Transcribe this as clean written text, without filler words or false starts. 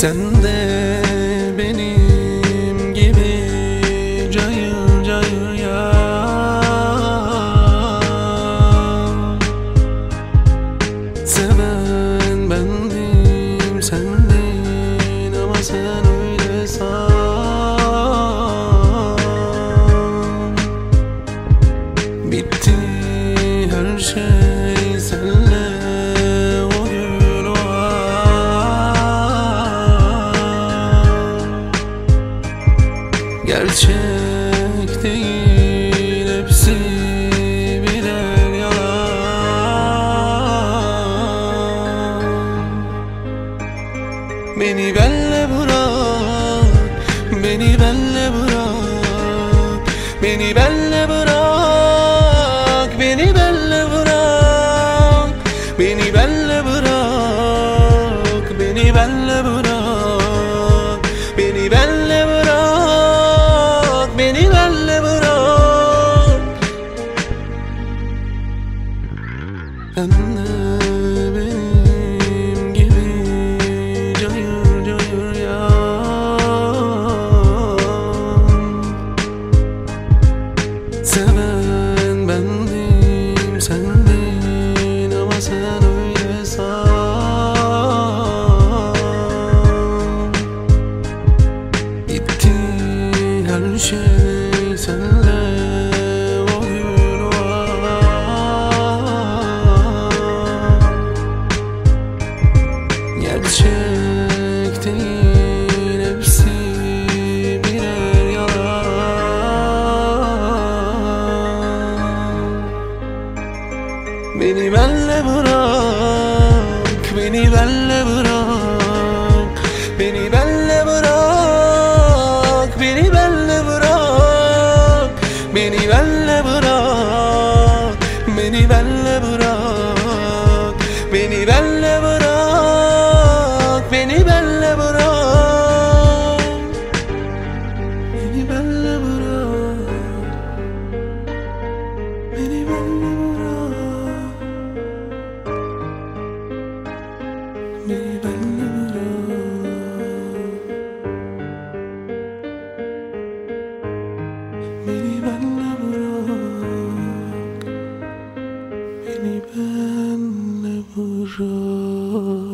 Sen de benim gibi cayır cayır ya. Seven bendim, sendin ama sen öyle san. Bitti her şey senle o gün o an. Gerçek değil hepsi birer yalan. Beni benle bırak, beni benle bırak, beni benle bırak, beni benle bırak, beni benle bırak, beni benle bırak, beni benle bırak, beni benle bırak. Sen de benim gibi cayır cayır ya. Seven bendim, sendin ama sen öyle san. Gitti her şey senle o gün o an. Gerçek değil hepsi birer yalan. Beni benle bırak, beni benle bırak, beni benle bırak, beni benle bırak, beni benle bırak, beni benle bırak, beni benle bırak, beni benle bırak, beni benle bırak, beni benle bırak, beni benle bırak, beni benle bırak, beni benle bırak.